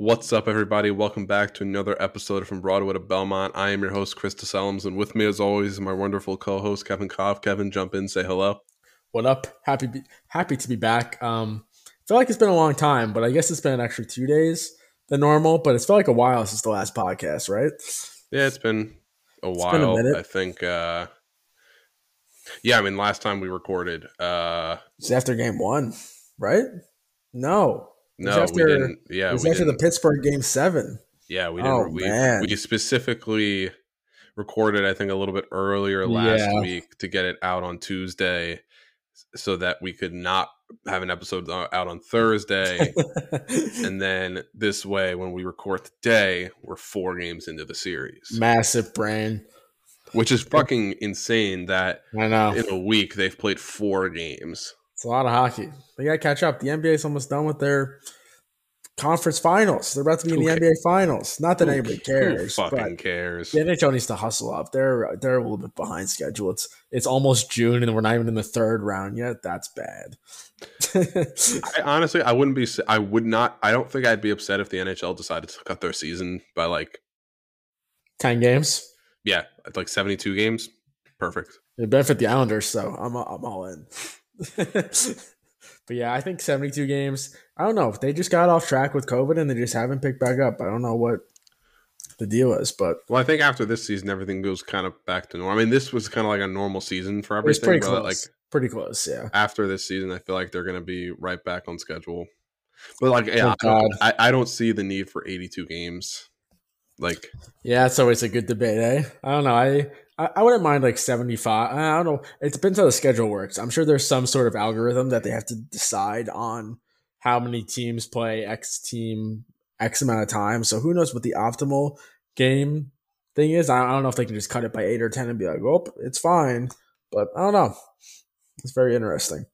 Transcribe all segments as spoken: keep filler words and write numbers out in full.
What's up, everybody? Welcome back to another episode from Broadway to Belmont. I am your host, Chris DeSelms, and with me, as always, is my wonderful co-host, Kevin Koff. Kevin, jump in, say hello. What up? Happy be, happy to be back. Um, feel like it's been a long time, but I guess it's been actually two days than normal. But it's felt like a while since the last podcast, right? Yeah, it's been a It's while. been a minute. I think. Uh, yeah, I mean, last time we recorded. Uh, It's after game one, right? No, it was no, after, we didn't. Yeah, it was we after didn't. the Pittsburgh game seven. Yeah, we Oh didn't. We man, we specifically recorded, I think, a little bit earlier last yeah. week to get it out on Tuesday, so that we could not have an episode out on Thursday. And then this way, when we record today, we're four games into the series. Massive brain. Which is fucking insane that I know. in a week they've played four games. It's a lot of hockey. They got to catch up. The N B A is almost done with their conference finals. They're about to be in Who the ca- N B A finals. Not that Who, anybody who cares. fucking but cares? The N H L needs to hustle up. They're they're a little bit behind schedule. It's it's almost June and we're not even in the third round yet. That's bad. I, honestly, I wouldn't be. I would not. I don't think I'd be upset if the N H L decided to cut their season by like Ten games. yeah, like seventy-two games. Perfect. It benefit the Islanders, so I'm I'm all in. But yeah, I think seventy-two games. I don't know. They just got off track with COVID and they just haven't picked back up. I don't know what the deal is, but Well, I think after this season, everything goes kind of back to normal. I mean, this was kind of like a normal season for it was everything. pretty but close. like pretty close, yeah. after this season, I feel like they're going to be right back on schedule. But like, yeah, Oh, I, God. I, I don't see the need for eighty-two games. Like, Yeah, it's always a good debate, eh? I don't know. I, I, I wouldn't mind like seventy-five. I don't know. It depends how the schedule works. I'm sure there's some sort of algorithm that they have to decide on how many teams play X team X amount of time. So who knows what the optimal game thing is. I, I don't know if they can just cut it by eight or ten and be like, oh, it's fine. But I don't know. It's very interesting.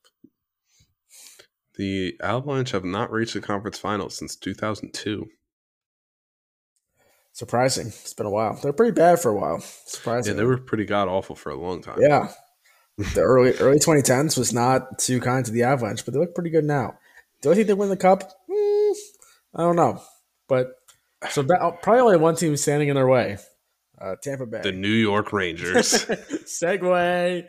the Avalanche have not reached the conference finals since two thousand two. Surprising. It's been a while. They're pretty bad for a while. Surprising. Yeah, they were pretty god awful for a long time. Yeah. The early early twenty tens was not too kind to the Avalanche, but they look pretty good now. Do I think they win the cup? Mm, I don't know. But so that, probably only one team standing in their way. Uh, Tampa Bay. The New York Rangers. Segue.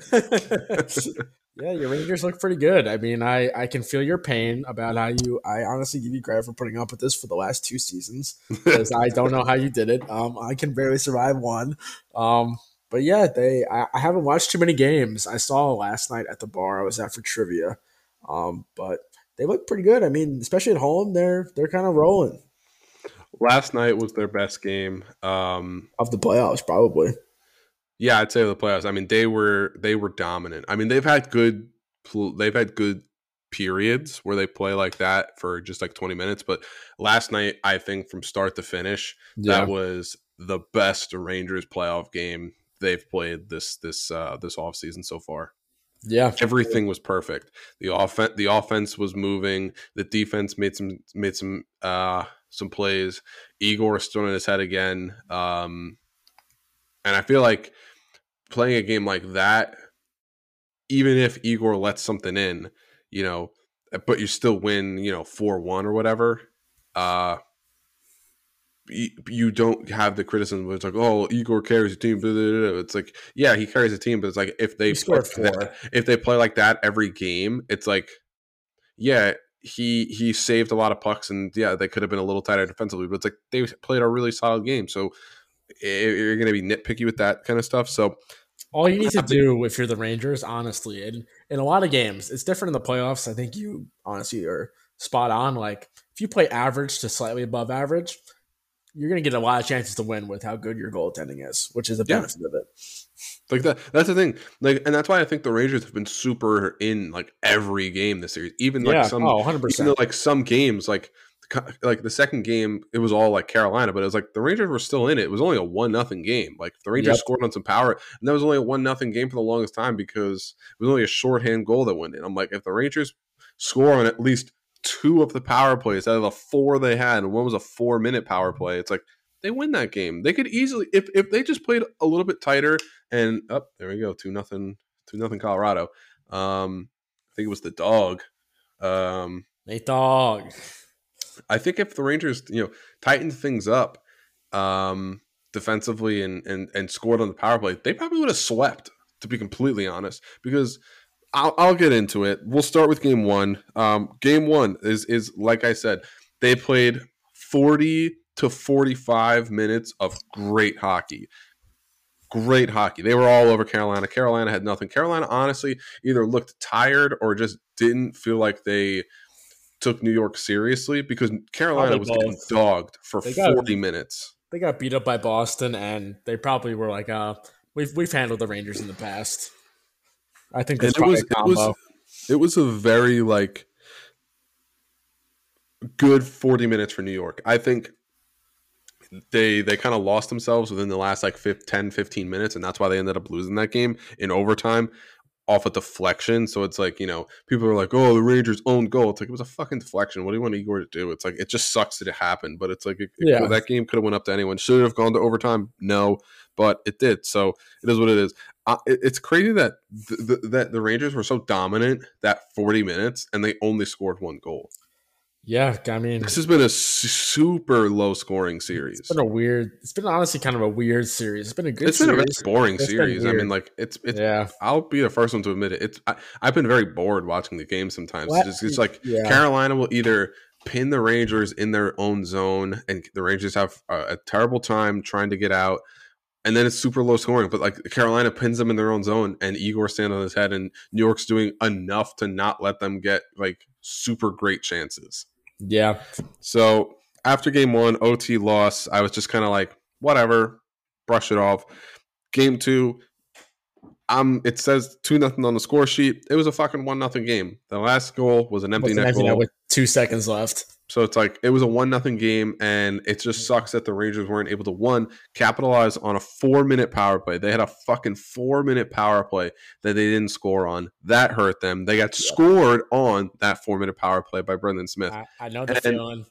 Yeah, your Rangers look pretty good. I mean, I, I can feel your pain about how you – I honestly give you credit for putting up with this for the last two seasons because I don't know how you did it. Um, I can barely survive one. Um, but, yeah, they I, I haven't watched too many games. I saw last night at the bar. I was at for trivia. Um, but they look pretty good. I mean, especially at home, they're they're kind of rolling. Last night was their best game. Um, Of the playoffs, probably. Yeah, I'd say the playoffs. I mean, they were they were dominant. I mean, they've had good they've had good periods where they play like that for just like twenty minutes. But last night, I think from start to finish, Yeah. that was the best Rangers playoff game they've played this this uh, this offseason so far. Yeah. Everything was perfect. The offense the offense was moving. The defense made some made some uh, some plays. Igor stood on his head again, um, and I feel like playing a game like that, even if Igor lets something in, you know, but you still win, you know, four one or whatever, uh, you, you don't have the criticism where it's like, oh, Igor carries a team. Blah, blah, blah. It's like, yeah, he carries a team, but it's like if they He play scored four. that, if they play like that every game, it's like, yeah, he he saved a lot of pucks, and yeah, they could have been a little tighter defensively, but it's like they played a really solid game. So you're going to be nitpicky with that kind of stuff. So all you need to do if you're the Rangers, honestly, in, in a lot of games, it's different in the playoffs. I think you honestly are spot on. Like if you play average to slightly above average, you're going to get a lot of chances to win with how good your goaltending is, which is the benefit yeah. of it. Like that, that's the thing. Like, and that's why I think the Rangers have been super in like every game this series. Even like yeah. some, oh, one hundred percent. Even though, like some games, like like the second game, it was all like Carolina, but it was like the Rangers were still in it. It was only a one nothing game. Like the Rangers yep. scored on some power, and that was only a one nothing game for the longest time because it was only a shorthand goal that went in. I'm like, if the Rangers score on at least two of the power plays out of the four they had, and one was a four minute power play, it's like they win that game. They could easily, if if they just played a little bit tighter, and up oh, there we go, two nothing, two nothing Colorado. Um, I think it was the dog. Um, Nate Dog. I think if the Rangers, you know, tightened things up um, defensively and, and and scored on the power play, they probably would have swept, to be completely honest, because I'll, I'll get into it. We'll start with game one. Um, game one is, is, like I said, they played forty to forty-five minutes of great hockey. Great hockey. They were all over Carolina. Carolina had nothing. Carolina, honestly, either looked tired or just didn't feel like they took New York seriously, because Carolina Probably was both. getting dogged for They got- forty minutes. They got beat up by Boston, and they probably were like, uh, we've we've handled the Rangers in the past. I think that's And it probably was, a it combo. was it was a very like good forty minutes for New York. I think they they kind of lost themselves within the last like ten, fifteen minutes, and that's why they ended up losing that game in overtime off a deflection. So it's like, you know, people are like, oh, the Rangers own goal. It's like, it was a fucking deflection. What do you want Igor to do? It's like, it just sucks that it happened, but it's like, it, Yeah. it, that game could have went up to anyone. Should it have gone to overtime? No, but it did. So it is what it is. Uh, it, it's crazy that the, the, that the Rangers were so dominant that forty minutes and they only scored one goal. Yeah, I mean, This has been a su- super low scoring series. it's been a weird. It's been honestly kind of a weird series. It's been a good. It's been series. a very boring It's been series. I weird. mean, like it's it's. Yeah, I'll be the first one to admit it. It's I, I've been very bored watching the game sometimes. What? It's, it's like Yeah. Carolina will either pin the Rangers in their own zone, and the Rangers have a, a terrible time trying to get out, and then it's super low scoring. But like Carolina pins them in their own zone, and Igor stands on his head, and New York's doing enough to not let them get like super great chances. yeah. So after game one, O T loss, I was just kind of like, whatever, brush it off. Game two, um, it says two nothing on the score sheet. It was a fucking one nothing game. The last goal was an empty What's net next, you know, goal. with two seconds left. So it's like it was a one nothing game, and it just sucks that the Rangers weren't able to one capitalize on a four minute power play. They had a fucking four minute power play that they didn't score on. That hurt them. They got Yeah. scored on that four minute power play by Brendan Smith. I, I know the And- feeling.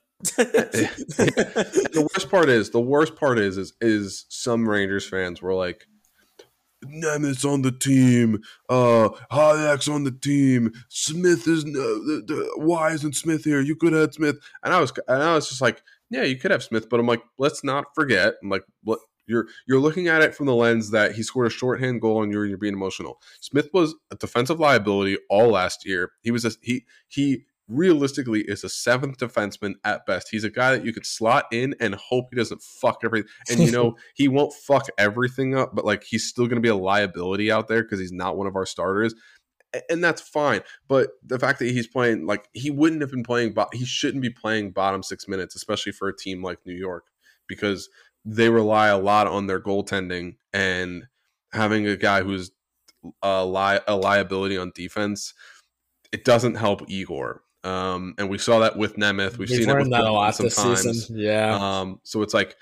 The worst part is the worst part is is is some Rangers fans were like, Nemeth's on the team, uh, Hayek's on the team, Smith is no, why isn't Smith here? You could have had Smith, and I was and I was just like, yeah, you could have Smith, but I'm like, let's not forget, I'm like, what you're you're looking at it from the lens that he scored a shorthand goal and you're you're being emotional. Smith was a defensive liability all last year. He was a, he he. realistically is a seventh defenseman at best. He's a guy that you could slot in and hope he doesn't fuck everything. And, you know, he won't fuck everything up, but, like, he's still going to be a liability out there because he's not one of our starters. And that's fine. But the fact that he's playing, like, he wouldn't have been playing, bo- he shouldn't be playing bottom six minutes, especially for a team like New York, because they rely a lot on their goaltending, and having a guy who's a, li- a liability on defense, it doesn't help Igor. Um, and we saw that with Nemeth. We've, We've seen it with that a lot sometimes. this season. Yeah. Um, so it's like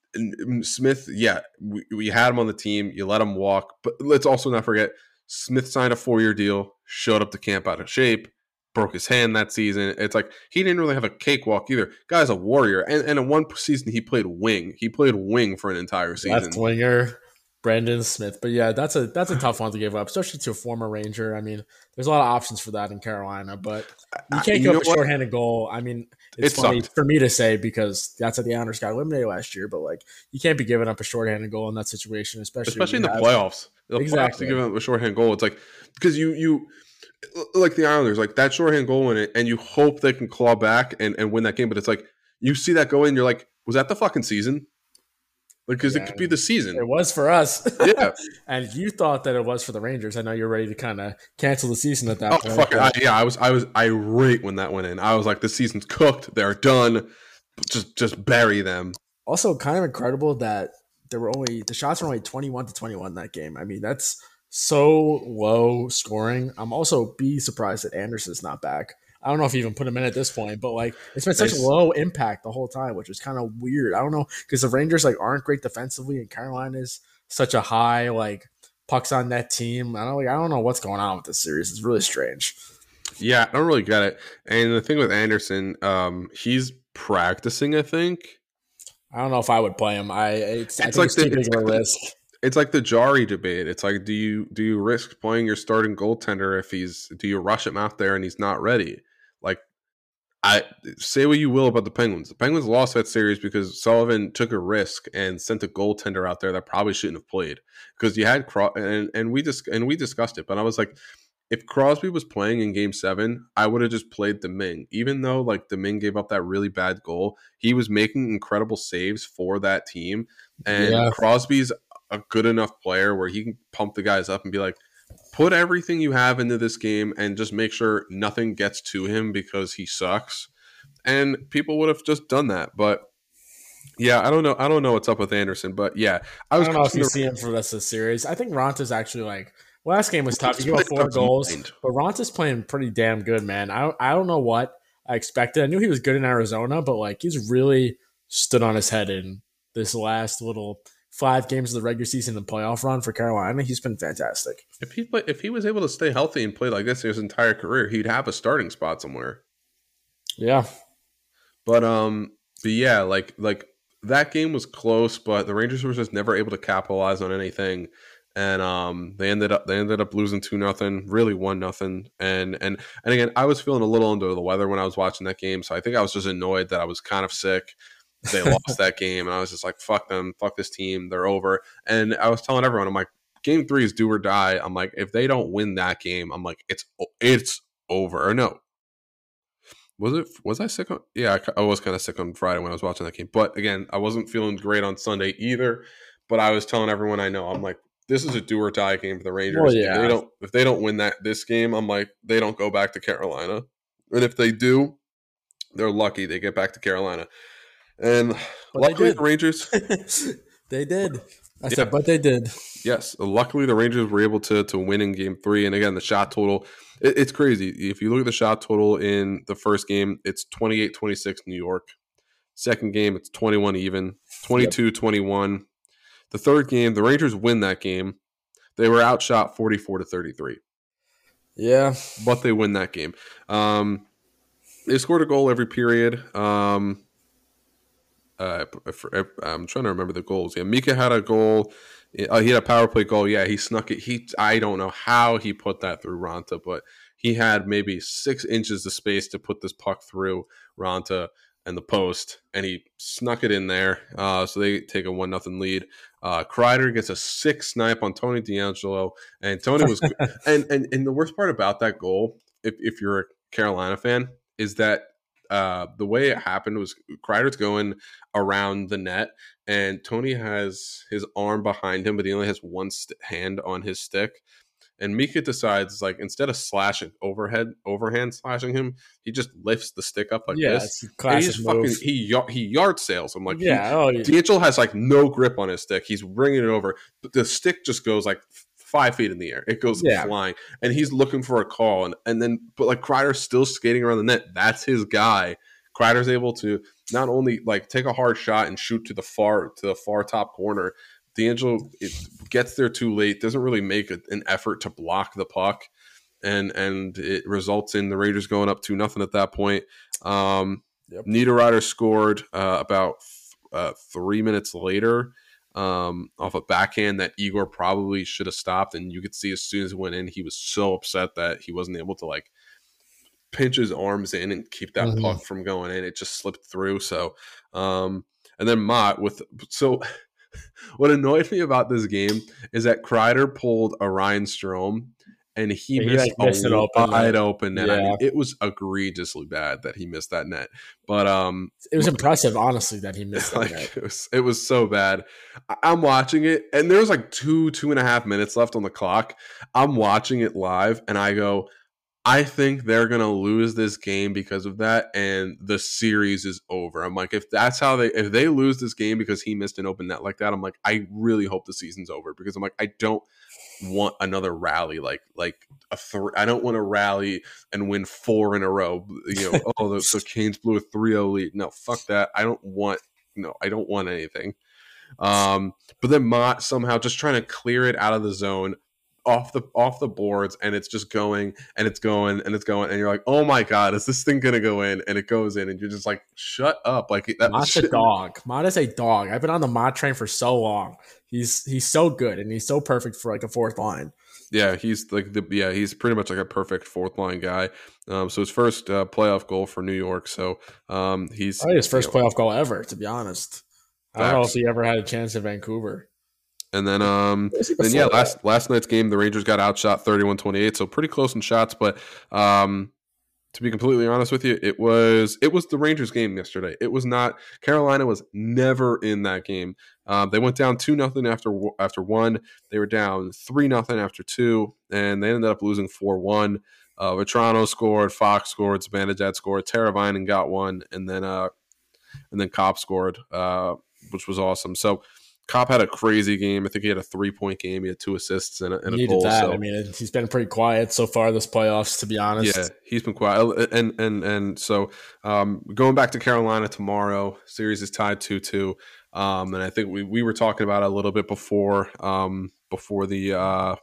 Smith. Yeah, we, we had him on the team. You let him walk, but let's also not forget Smith signed a four-year deal. Showed up to camp out of shape. Broke his hand that season. It's like he didn't really have a cakewalk either. Guy's a warrior, and, and in one season he played wing. He played wing for an entire season. Left winger. Brendan Smith. But yeah, that's a that's a tough one to give up, especially to a former Ranger. I mean, there's a lot of options for that in Carolina, but you can't you give know up a what? shorthanded goal. I mean, it's It funny sucked. for me to say because that's how the Islanders got eliminated last year, but like you can't be giving up a shorthanded goal in that situation, especially especially in the when you playoffs. The Exactly. playoffs to give up a shorthand goal. It's like because you you like the Islanders, like that shorthand goal in it, and you hope they can claw back and, and win that game. But it's like you see that go in, you're like, was that the fucking season? Because Yeah. it could be the season. It was for us. Yeah. And you thought that it was for the Rangers. I know you're ready to kind of cancel the season at that Oh point. fuck it. I, but- yeah, I was I was irate when that went in. I was like, the season's cooked. They're done. Just just bury them. Also, kind of incredible that there were only the shots were only twenty-one to twenty-one that game. I mean, that's so low scoring. I'm also be surprised that Anderson's not back. I don't know if you even put him in at this point, but like it's been such Nice. low impact the whole time, which is kind of weird. I don't know because the Rangers like aren't great defensively, and Carolina's such a high like pucks on net team. I don't like I don't know what's going on with this series. It's really strange. Yeah, I don't really get it. And the thing with Anderson, um, he's practicing, I think. I don't know if I would play him. I it's, I It's think like it's too the- big of a it's like the- risk. It's like the Jari debate. It's like, do you do you risk playing your starting goaltender if he's do you rush him out there and he's not ready? Like, I say what you will about the Penguins. The Penguins lost that series because Sullivan took a risk and sent a goaltender out there that probably shouldn't have played. Because you had Cros- and and we just and we discussed it, but I was like, if Crosby was playing in Game Seven, I would have just played Domingue. Even though like Domingue gave up that really bad goal, he was making incredible saves for that team, and Yeah. Crosby's a good enough player where he can pump the guys up and be like, put everything you have into this game and just make sure nothing gets to him because he sucks. And people would have just done that. But yeah, I don't know. I don't know what's up with Anderson, but yeah, I I was don't know if you the, see him for the rest of the series. I think Ronta's actually like last game was tough. He gave playing up four up to goals, mind. but Ronta's playing pretty damn good, man. I I don't know what I expected. I knew he was good in Arizona, but like he's really stood on his head in this last little five games of the regular season and playoff run for Carolina. He's been fantastic. If he play, if he was able to stay healthy and play like this his entire career, he'd have a starting spot somewhere. Yeah. But um, but yeah, like like that game was close, but the Rangers were just never able to capitalize on anything, and um, they ended up they ended up losing two nothing, really one nothing, and and and again, I was feeling a little under the weather when I was watching that game, so I think I was just annoyed that I was kind of sick. They lost that game, and I was just like, "Fuck them, fuck this team, they're over." And I was telling everyone, I'm like, "Game three is do or die." I'm like, if they don't win that game, I'm like, it's it's over. Or no, was it? Was I sick on? Yeah, I, I was kind of sick on Friday when I was watching that game. But again, I wasn't feeling great on Sunday either. But I was telling everyone I know, I'm like, this is a do or die game for the Rangers. Well, yeah. If they don't, if they don't win that this game, I'm like, they don't go back to Carolina. And if they do, they're lucky they get back to Carolina. And But luckily, they the Rangers, they did. I Yeah. said, but they did. yes, luckily the Rangers were able to to win in Game Three. And again, the shot total, it, it's crazy. If you look at the shot total in the first game, it's twenty-eight twenty-six New York. Second game, it's twenty-one even, twenty-two twenty-one. The third game, the Rangers win that game. They were outshot forty-four to thirty-three, Yeah. but they win that game. Um, they scored a goal every period. Um, uh, I'm trying to remember the goals. Yeah, Mika had a goal. Uh, he had a power play goal. Yeah, he snuck it. He I don't know how he put that through Ronta, but he had maybe six inches of space to put this puck through Ronta and the post, and he snuck it in there. Uh, so they take a one nothing lead. Uh, Kreider gets a six snipe on Tony DeAngelo, and Tony was and, and and the worst part about that goal, if if you're a Carolina fan, is that uh, the way it happened was Kreider's going around the net, and Tony has his arm behind him, but he only has one st- hand on his stick. And Mika decides, like, instead of slashing overhead, overhand slashing him, he just lifts the stick up like Yeah, this. it's a classic and move. Fucking, he he yard sails him like Yeah, he, oh, yeah. D'Angelo has like no grip on his stick. He's bringing it over, but the stick just goes like five feet in the air. It goes Yeah. flying, and he's looking for a call, and and then but like Kreider's still skating around the net. That's his guy. Kreider's able to not only like take a hard shot and shoot to the far to the far top corner. D'Angelo it gets there too late, doesn't really make a, an effort to block the puck, and and it results in the Rangers going up two nothing at that point. Um, Yep. Niederreiter scored uh, about uh, three minutes later um, off a backhand that Igor probably should have stopped, and you could see as soon as it went in, he was so upset that he wasn't able to like pinch his arms in and keep that Mhm. puck from going in. It just slipped through. So, um, and then Mott with so. What annoyed me about this game is that Kreider pulled a Ryan Strome and he Yeah, he, missed like, missed a it open wide net. open net. I Yeah. mean, it was egregiously bad that he missed that net. But um, It was impressive, honestly, that he missed that like net. it was, it was so bad. I- I'm watching it, and there was like two, two and a half minutes left on the clock. I'm watching it live, and I go, I think they're gonna lose this game because of that, and the series is over. I'm like, if that's how they, if they lose this game because he missed an open net like that, I'm like, I really hope the season's over because I'm like, I don't want another rally like like a three. I don't want to rally and win four in a row. You know, oh, the, the Canes blew a three oh lead. No, fuck that. I don't want. No, I don't want anything. Um, but then Mott somehow just trying to clear it out of the zone. Off the off the boards, and it's just going and it's going and it's going, and you're like, oh my god, is this thing gonna go in? And it goes in, and you're just like, shut up! Like that. Mott's shit. a dog. Mott is a dog. I've been on the Mott train for so long. He's he's so good and he's so perfect for like a fourth line. Yeah, he's like the yeah he's pretty much like a perfect fourth line guy. Um, so his first uh, playoff goal for New York. So um, he's Probably his you first know, playoff goal ever, to be honest. I don't know if facts. he ever had a chance in Vancouver. And then um, Was he then yeah, before that? last last night's game the Rangers got outshot thirty-one twenty-eight. So pretty close in shots, but um, to be completely honest with you, it was it was the Rangers game yesterday. It was not Carolina was never in that game. Um, they went down two nothing after after one. They were down three nothing after two, and they ended up losing four one. Uh, Vetrano scored, Fox scored, Zibanejad scored, Teravainen got one, and then uh, and then Copp scored, uh, which was awesome. So Copp had a crazy game. I think he had a three point game. He had two assists and a, and a Needed goal. that. So I mean, he's been pretty quiet so far this playoffs, to be honest. yeah, he's been quiet. And and and so um, going back to Carolina tomorrow, series is tied two two. Um, and I think we, we were talking about it a little bit before um, before the uh,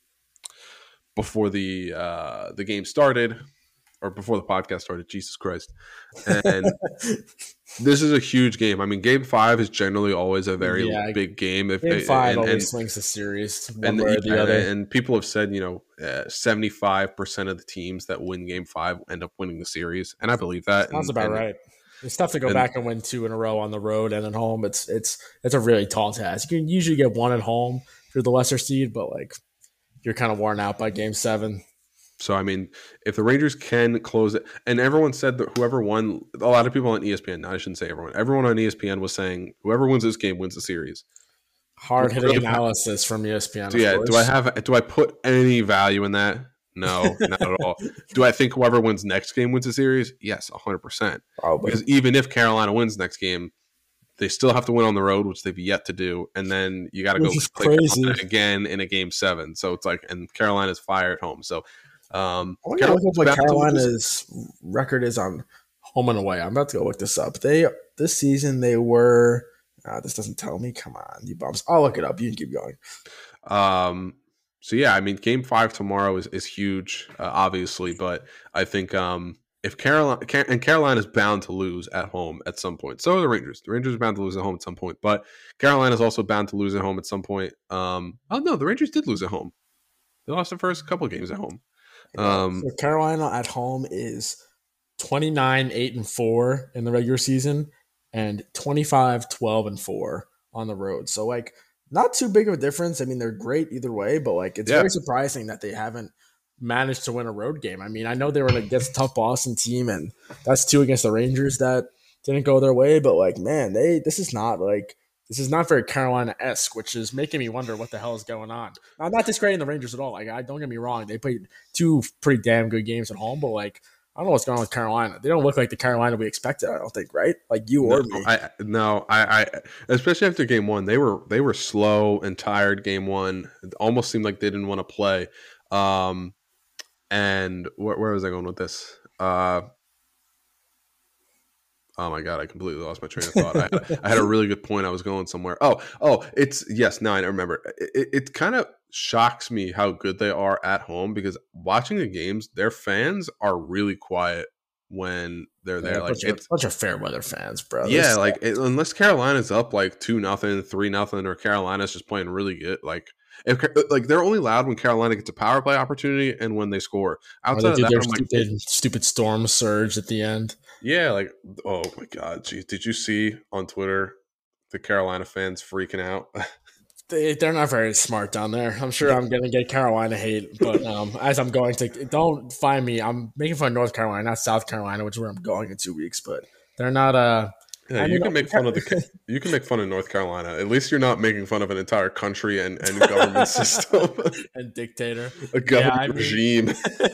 before the uh, the game started, or before the podcast started. Jesus Christ! And this is a huge game. I mean, Game Five is generally always a very Yeah, big game. If Game five and, always and, swings the series one and, way or the and, other. and people have said, you know, seventy-five percent of the teams that win Game Five end up winning the series, and I believe that. Sounds and, about and, right. It's tough to go and- back and win two in a row on the road and at home. It's it's it's a really tall task. You can usually get one at home if you're the lesser seed, but like you're kind of worn out by game seven. So, I mean, if the Rangers can close it, and everyone said that whoever won, a lot of people on E S P N, no, I shouldn't say everyone, everyone on E S P N was saying whoever wins this game wins the series. Hard hitting Really? analysis from E S P N. So, of yeah, course. do I have, do I put any value in that? No, not at all. Do I think whoever wins next game wins the series? Yes, one hundred percent. Probably. Because even if Carolina wins next game, they still have to win on the road, which they've yet to do, and then you got to go Which is play crazy. Carolina again in a game seven. So it's like, and Carolina's fire at home. So um, I want to look up what bound to lose. Carolina's record is on home and away. I'm about to go look this up. They this season they were. Uh, this doesn't tell me. Come on, you bums. I'll look it up. You can keep going. Um, so yeah, I mean, Game Five tomorrow is is huge, uh, obviously, but I think um, if Carolina and Carolina is bound to lose at home at some point, so are the Rangers. The Rangers are bound to lose at home at some point, but Carolina is also bound to lose at home at some point. Um, oh no, the Rangers did lose at home. They lost the first couple of games at home. Um, So Carolina at home is twenty-nine eight and four in the regular season and twenty-five twelve and four on the road. So like not too big of a difference. I mean, they're great either way, but like it's Yeah. very surprising that they haven't managed to win a road game. I mean, I know they were against a tough Boston team, and that's two against the Rangers that didn't go their way. But like, man, they this is not like this is not very Carolina esque, which is making me wonder what the hell is going on. I'm not discrediting the Rangers at all. Like, I don't get me wrong, they played two pretty damn good games at home, but like, I don't know what's going on with Carolina. They don't look like the Carolina we expected. I don't think, right? Like you or no, me. I no, I, I especially after game one, they were they were slow and tired. Game one, it almost seemed like they didn't want to play. Um, and where, where was I going with this? Uh, oh my god, I completely lost my train of thought. I, I had a really good point. I was going somewhere. Oh, oh, it's yes. Now I remember. It, it, it kind of shocks me how good they are at home because watching the games, their fans are really quiet when they're there. Yeah, like bunch, of, it's bunch of fair weather fans, bro. yeah, This- like it, unless Carolina's up like two nothing, three nothing, or Carolina's just playing really good. Like if like they're only loud when Carolina gets a power play opportunity and when they score. or Outside they of do that, their I'm like, stupid, stupid storm surge at the end. yeah, like oh my god, geez, did you see on Twitter the Carolina fans freaking out? They, they're not very smart down there. I'm sure I'm going to get Carolina hate, but um, as I'm going to, don't find me. I'm making fun of North Carolina, not South Carolina, which is where I'm going in two weeks. But they're not. Uh, Yeah, I you mean, can make fun of the you can make fun of North Carolina. At least you're not making fun of an entire country and, and government system, and dictator. a government I mean- regime.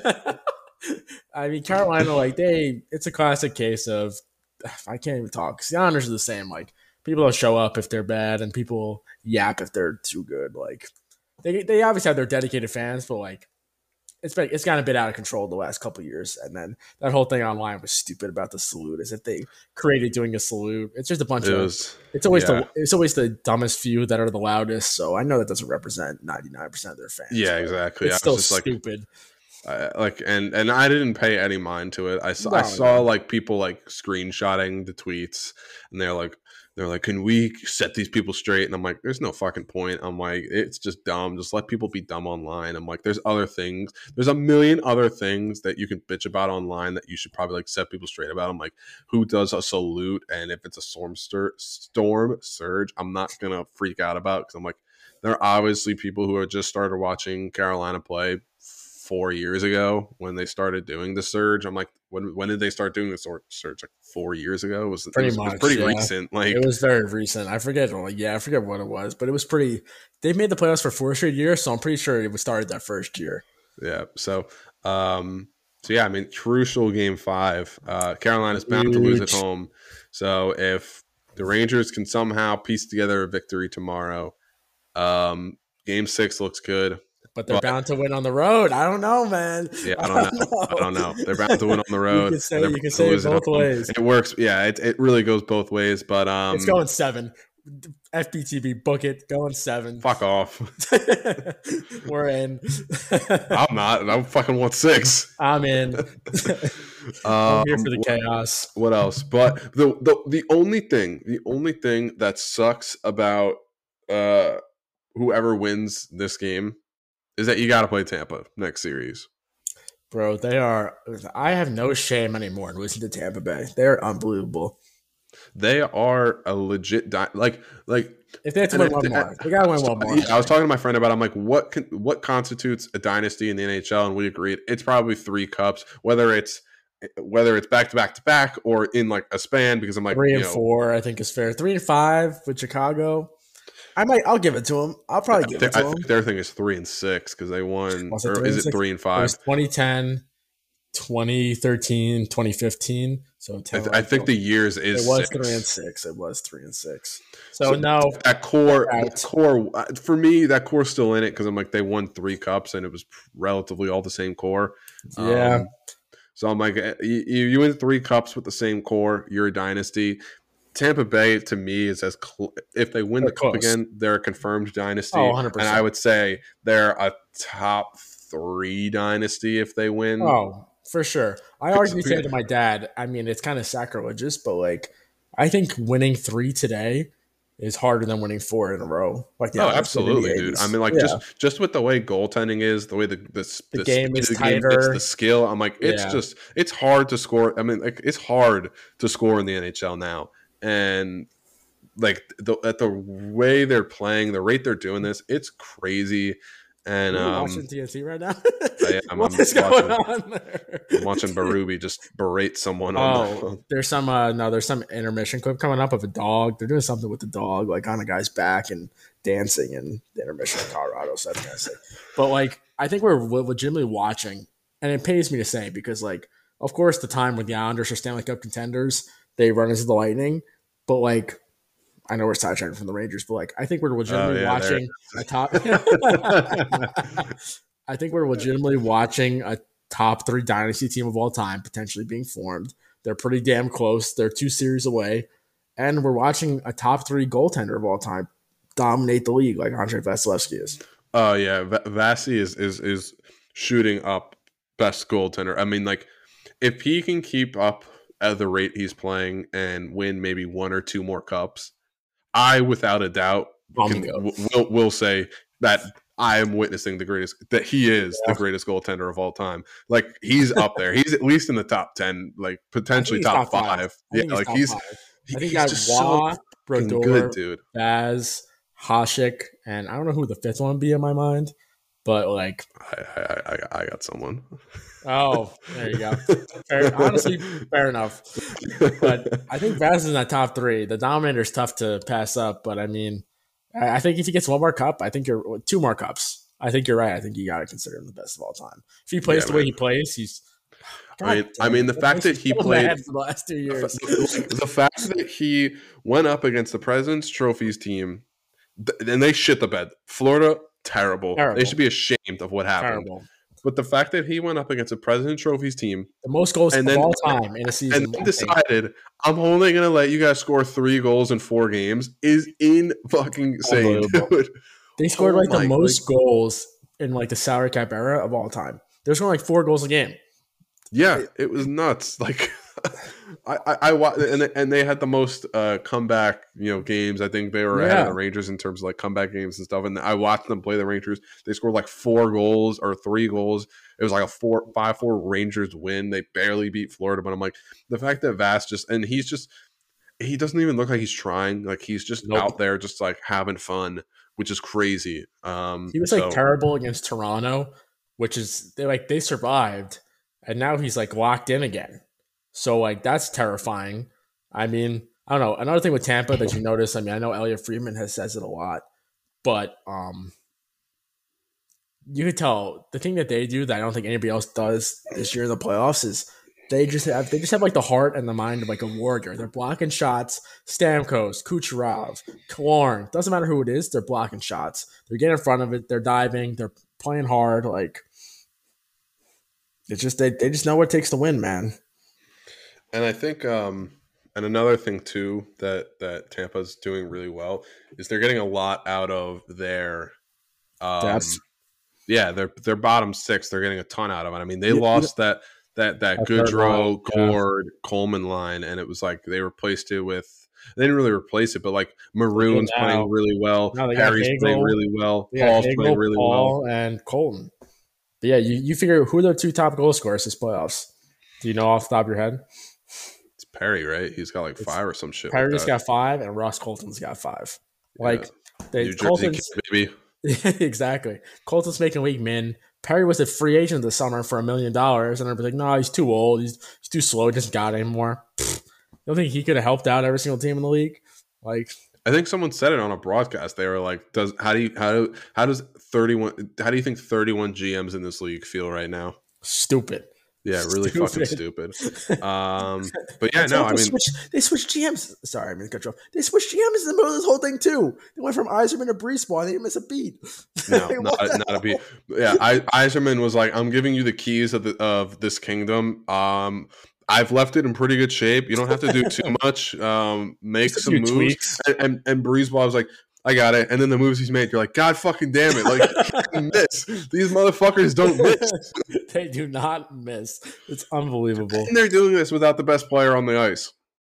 I mean, Carolina, like they, it's a classic case of I can't even talk. 'Cause the honors are the same. Like people will show up if they're bad, and people yap if they're too good. Like they, they obviously have their dedicated fans, but like it's been, it's gotten a bit out of control the last couple of years. And then that whole thing online was stupid about the salute, as if they created doing a salute. It's just a bunch It of. was It's always yeah. the it's always the dumbest few that are the loudest. So I know that doesn't represent ninety nine percent of their fans. yeah, but exactly. It's I still was just like, stupid. I, like and and I didn't pay any mind to it. I saw No, I saw no. like people like screenshotting the tweets, and they're like they're like, can we set these people straight? And I'm like, there's no fucking point. I'm like, it's just dumb. Just let people be dumb online. I'm like, there's other things. There's a million other things that you can bitch about online that you should probably like set people straight about. I'm like, who does a salute? And if it's a storm stir- storm surge, I'm not gonna freak out about because I'm like, there are obviously people who have just started watching Carolina play four years ago when they started doing the surge. I'm like, when when did they start doing the surge? Like four years ago? It was Pretty it was, much, it was pretty yeah. recent. Like it was very recent. I forget. Like, yeah, I forget what it was, but it was pretty. They've made the playoffs for four straight years, so I'm pretty sure it was started that first year. Yeah. So, um, so yeah, I mean, crucial game five. Uh, Carolina's bound to lose at home. So if the Rangers can somehow piece together a victory tomorrow, um, game six looks good. But they're but, bound to win on the road. I don't know, man. Yeah, I don't, I don't know. know. I don't know. They're bound to win on the road. You can say, you can say it both ways. It works. Yeah, it, it really goes both ways. But um, it's going seven. F B T B, book it. Going seven. Fuck off. We're in. I'm not. I fucking want six. I'm in. I'm here for the what, chaos. What else? But the, the the only thing, the only thing that sucks about uh whoever wins this game is that you got to play Tampa next series. Bro, they are – I have no shame anymore in losing to Tampa Bay. They're unbelievable. They are a legit di- – like like – if they have to win one more. They got to win one more. Yeah, I was talking to my friend about it. I'm like, what can, what constitutes a dynasty in the N H L? And we agreed it's probably three cups, whether it's whether it's back-to-back-to-back or in like a span because I'm like – Three and you know, four I think is fair. Three and five with Chicago. I might. I'll give it to him. I'll probably I give think, it to I him. think their thing is three and six because they won. Was it or three is and it six? three and It five? was twenty ten, twenty thirteen, twenty fifteen. So I, th- I think the years is it was six. three and six. It was three and six. So, so no, that core, that core for me, that core's still in it because I'm like they won three cups and it was relatively all the same core. Yeah. Um, so I'm like, you, you win three cups with the same core, you're a dynasty. Tampa Bay, to me, is as cl- if they win they're the cup close. again, they're a confirmed dynasty. Oh, one hundred percent. And I would say they're a top three dynasty if they win. Oh, for sure. I already said to my dad, I mean, it's kind of sacrilegious, but like, I think winning three today is harder than winning four in a row. Like, oh, absolutely, dude. I mean, like, yeah. just just with the way goaltending is, the way the the, the, the game is the tighter, game, it's the skill. I'm like, it's yeah. just it's hard to score. I mean, like, it's hard to score in the N H L now, and like the, at the way they're playing, the rate they're doing this, it's crazy. And Are you um, watching T N T right now? I am. What I'm is watching, going on there? I'm watching Berube just berate someone. Oh, on the, there's some uh, no, there's some intermission clip coming up of a dog. They're doing something with the dog, like on a guy's back and dancing in the intermission in Colorado. So that's kind of sick. But like, I think we're legitimately watching, and it pays me to say because, like, of course, the time when the Islanders are Stanley Cup contenders, they run into the Lightning, but like. I know we're sidetracked from the Rangers, but like I think we're legitimately oh, yeah, watching a top. I think we're legitimately watching a top three dynasty team of all time potentially being formed. They're pretty damn close. They're two series away, and we're watching a top three goaltender of all time dominate the league like Andrei Vasilevsky is. Oh yeah, v- Vasi is is is shooting up best goaltender. I mean, like if he can keep up at the rate he's playing and win maybe one or two more cups. I, without a doubt, can, will will say that I am witnessing the greatest, that he is yeah. the greatest goaltender of all time. Like he's up there. He's at least in the top ten, like potentially top, top five. five. Yeah, like he's. Five. I think he's just Wah, so Brodeur, good, dude. Baz, Hasek, and I don't know who the fifth one would be in my mind, but like I I, I, I got someone. Oh, there you go. Fair, honestly, fair enough. But I think Vaz is in that top three. The Dominator is tough to pass up, but I mean, I think if he gets one more cup, I think you're two more cups. I think you're right. I think you got to consider him the best of all time. If he plays yeah, the man. way he plays, he's. God I mean, I mean, the fact that he so played for the last two years, the, the fact that he went up against the President's Trophies team, and they shit the bed. Florida, terrible. terrible. They should be ashamed of what happened. Terrible. But the fact that he went up against a President Trophies team, the most goals and of then, all time in a season, and then decided I'm only going to let you guys score three goals in four games is in fucking insane, dude. They scored oh like the most like, goals in like the salary cap era of all time. They're scoring like four goals a game. Yeah, it was nuts. Like I, I, I wa- and and they had the most uh, comeback, you know, games. I think they were ahead Yeah. of the Rangers in terms of like comeback games and stuff. And I watched them play the Rangers. They scored like four goals or three goals. It was like a four, five, four Rangers win. They barely beat Florida. But I'm like, the fact that Vass just and he's just he doesn't even look like he's trying. Like he's just Nope. out there, just like having fun, which is crazy. Um, He was like so- terrible against Toronto, which is they like they survived, and now he's like locked in again. So like that's terrifying. I mean, I don't know. Another thing with Tampa that you notice, I mean, I know Elliot Friedman has says it a lot, but um you could tell the thing that they do that I don't think anybody else does this year in the playoffs is they just have they just have like the heart and the mind of like a warrior. They're blocking shots. Stamkos, Kucherov, Killorn, doesn't matter who it is, they're blocking shots. They're getting in front of it. They're diving. They're playing hard. Like it's just they they just know what it takes to win, man. And I think, um, and another thing too that that Tampa's doing really well is they're getting a lot out of their, um, That's yeah, their their bottom six. They're getting a ton out of it. I mean, they Yeah, lost that that that That third Goodrow, line, yeah. Gord, Coleman line, and it was like they replaced it with. They didn't really replace it, but like Maroon's now- playing really well. now they got Harry's playing Hagel. really well. yeah, Paul's Hagel, playing really well. Paul, and Colton. But yeah, you, you figure who are their two top goal scorers this playoffs? Do you know off the top of your head? It's Perry, right? He's got like It's- five or some shit. Perry's like that. got five, and Ross Colton's got five. Like Yeah. they New Jersey Colton's kid, baby. exactly. Colton's making league min. Perry was a free agent this summer for a million dollars, and everybody's like, "No, he's too old. He's he's too slow. He doesn't got it anymore." Pfft. You don't think he could have helped out every single team in the league? Like, I think someone said it on a broadcast. They were like, "Does how do you how do how does thirty one how do you think thirty one G Ms in this league feel right now?" stupid. Yeah, really fucking Stupid. stupid. Um, but yeah, It's no, like I they mean, switched, they switched G Ms. Sorry, I mean, cut you off. They switched G Ms in the middle of this whole thing too. They went from Eiserman to Breesball. They didn't miss a beat. no, Like, not, what the not a hell? beat. Yeah, I, Eiserman was like, "I'm giving you the keys of the of this kingdom. Um, I've left it in pretty good shape. You don't have to do too much. Um, make Just a some few moves." tweaks. And and, and Breezeball was like, "I got it." And then the moves he's made, you're like, "God fucking damn it! Like, you miss. These motherfuckers don't miss." They do not miss. It's unbelievable. And they're doing this without the best player on the ice.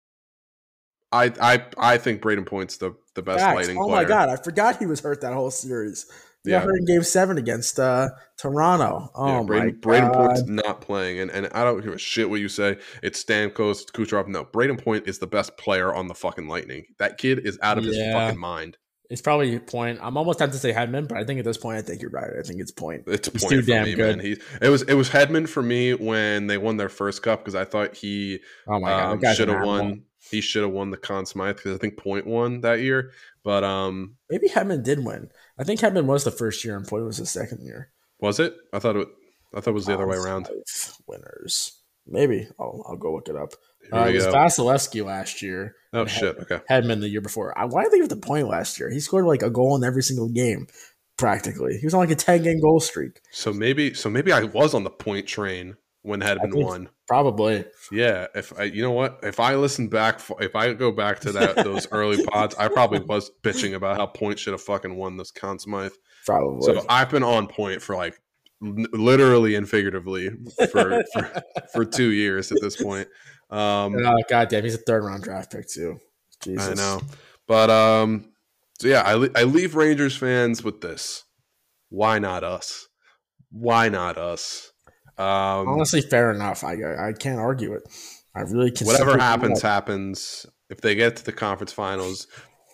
I I I think Braden Point's the, the best Facts. lighting Oh player. my god, I forgot he was hurt that whole series. He Yeah. got hurt in Game Seven against uh, Toronto. Oh Yeah, Braden, my Braden god! Point's not playing, and, and I don't give a shit what you say. It's Stamkos, it's Kucherov. No, Braden Point is the best player on the fucking Lightning. That kid is out of his Yeah. fucking mind. It's probably Point. I'm almost tempted to say Hedman, but I think at this point, I think you're right. I think it's Point. It's a He's point too for damn me, good. man. He it was it was Hedman for me when they won their first cup because I thought he Oh my god, um, that guy's should an have animal. won. He should have won the Conn Smythe because I think Point won that year. But um, Maybe Hedman did win. I think Hedman was the first year, and Point was the second year. was it? I thought it. I thought it was the other way Conn around. Smythe Winners. Maybe I'll I'll go look it up. Here Uh, we it was go. Vasilevsky last year. Oh and shit! Okay. Hedman the year before. I, why did they give the Point last year? He scored like a goal in every single game, practically. He was on like a ten game goal streak. So maybe so maybe I was on the Point train when Hedman think- won. Probably. Yeah, if I, you know what, if I listen back, if I go back to that those early pods, I probably was bitching about how Point should have fucking won this Conn Smythe. Probably. So I've been on Point for like n- literally and figuratively for for, for two years at this point. Um, oh, God damn, he's a third round draft pick too. Jesus. I know, but um, so yeah, I le- I leave Rangers fans with this: why not us? Why not us? Um, Honestly, fair enough. I I can't argue it. I really can. whatever happens, happens. If they get to the conference finals,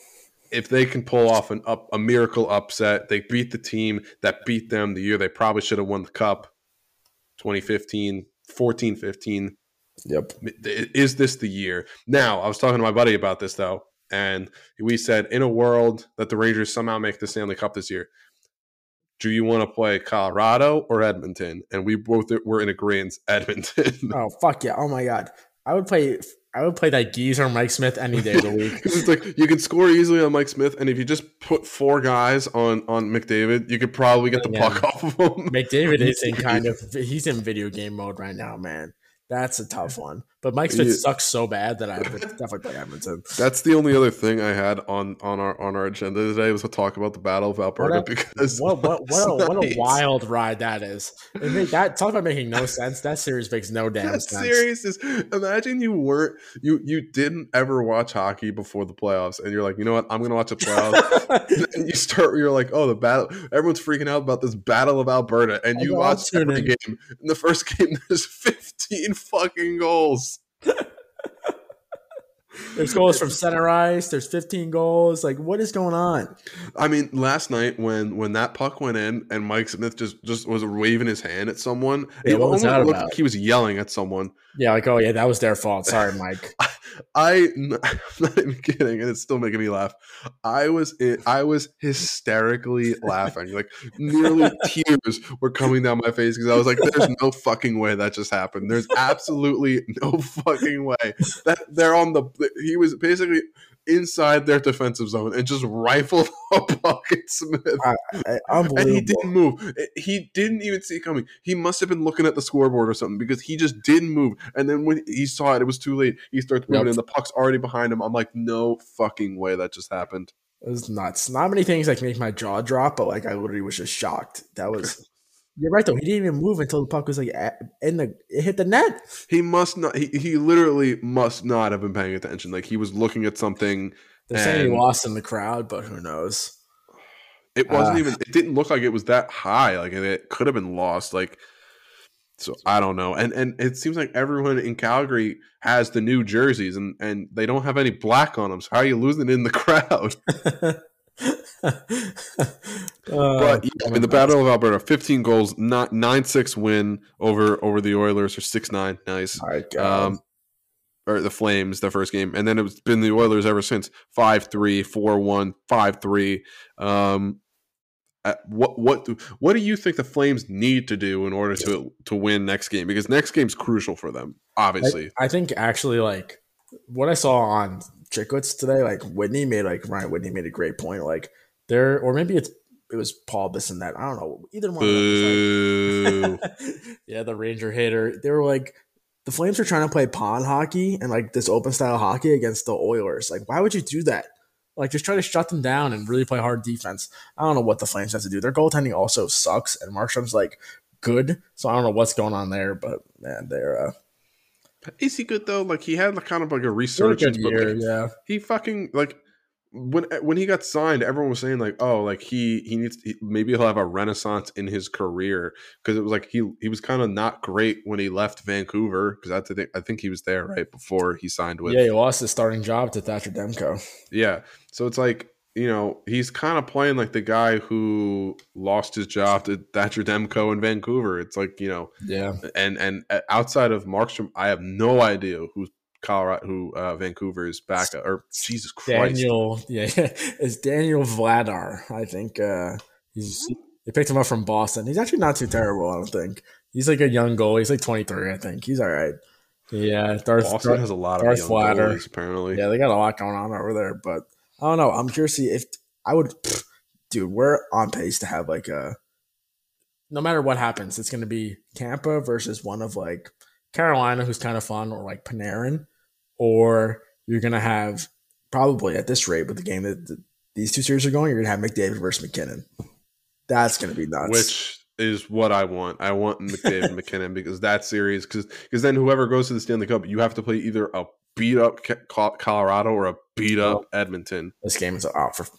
if they can pull off an up a miracle upset, they beat the team that beat them the year they probably should have won the cup, twenty fifteen, fourteen fifteen. Yep. Is this the year? Now, I was talking to my buddy about this though, and we said in a world that the Rangers somehow make the Stanley Cup this year, do you want to play Colorado or Edmonton? And we both were in agreement, Edmonton. Oh fuck yeah! Oh my god, I would play. I would play that geezer Mike Smith any day of the week. It's like you can score easily on Mike Smith, and if you just put four guys on on McDavid, you could probably get the Yeah. puck off of him. McDavid is in kind of. He's in video game mode right now, man. That's a tough one. But Mike Yeah. Smith sucks so bad that I would definitely play Edmonton. That's the only other thing I had on, on our on our agenda today was to talk about the Battle of Alberta What a, because what what what a, what a night, wild ride that is. It made that talk about making no sense. That series makes no damn that sense. series is imagine you weren't you you didn't ever watch hockey before the playoffs and you're like, you know what, I'm gonna watch the playoffs. And you start you're like, oh, the battle, everyone's freaking out about this Battle of Alberta, and you watch every game. In the first game, there's fifteen fucking goals. There's goals from center ice. There's fifteen goals. Like, what is going on? I mean, last night when when that puck went in and Mike Smith just, just was waving his hand at someone, yeah, it what was almost that looked about? like he was yelling at someone. Yeah, like, oh yeah, that was their fault. Sorry, Mike. I, I I'm not even kidding, and it's still making me laugh. I was I was hysterically laughing, like nearly tears were coming down my face because I was like, "There's no fucking way that just happened. There's absolutely no fucking way that they're on the." He was basically inside their defensive zone and just rifled a puck at Smith. I, I, unbelievable. And he didn't move. He didn't even see it coming. He must have been looking at the scoreboard or something because he just didn't move. And then when he saw it, it was too late. He starts moving yep. and the puck's already behind him. I'm like, no fucking way that just happened. It was nuts. Not many things like make my jaw drop, but like I literally was just shocked. That was... You're right though. He didn't even move until the puck was like in the it hit the net. He must not. He, he literally must not have been paying attention. Like he was looking at something. They're saying he lost in the crowd, but who knows? It wasn't uh, even. It didn't look like it was that high. Like it could have been lost. Like so, I don't know. And and it seems like everyone in Calgary has the new jerseys, and and they don't have any black on them. So how are you losing in the crowd? uh, but yeah, in the Battle of Alberta, fifteen goals, not nine six win over over the Oilers, or six nine. Nice. All right, um, or the Flames, the first game, and then it's been the Oilers ever since. five three, four one, five three. Um, what what what do you think the Flames need to do in order to to win next game? Because next game's crucial for them, obviously. I, I think actually, like what I saw on Chicklets today, like Whitney made like Ryan Whitney made a great point. Like there, or maybe it's it was Paul this and that. I don't know. Either one. Of them like, yeah, the Ranger hater. They were like the Flames are trying to play pond hockey and like this open style hockey against the Oilers. Like, why would you do that? Like, just try to shut them down and really play hard defense. I don't know what the Flames have to do. Their goaltending also sucks, and Markstrom's like good. So I don't know what's going on there, but man, they're. Uh, Is he good though? Like he had like, kind of like a resurgence, year, but like, yeah. He fucking like when when he got signed, everyone was saying like, oh, like he he needs he, maybe he'll have a renaissance in his career because it was like he he was kind of not great when he left Vancouver because I think I think he was there right before he signed with. Yeah, he lost his starting job to Thatcher Demko. Yeah, so it's like. You know, he's kind of playing like the guy who lost his job to Thatcher Demko in Vancouver. It's like, you know, yeah. And and outside of Markstrom, I have no idea who's Colorado, who uh, Vancouver's backup or Jesus Christ. Daniel, yeah, it's Daniel Vladar. I think uh, he's they picked him up from Boston. He's actually not too terrible. I don't think he's like a young goalie. He's like twenty-three. I think he's all right. Yeah, Darth, Boston Darth, has a lot Darth of young Vladar. goalies apparently. Yeah, they got a lot going on over there, but. I don't know. I'm curious to see if I would, pff, dude, we're on pace to have like a, no matter what happens, it's going to be Tampa versus one of like Carolina, who's kind of fun, or like Panarin, or you're going to have probably at this rate with the game that the, these two series are going, you're going to have McDavid versus McKinnon. That's going to be nuts. Which is what I want. I want McDavid and McKinnon because that series, because because then whoever goes to the Stanley Cup, you have to play either a beat up Colorado or a beat up Edmonton. This game is out for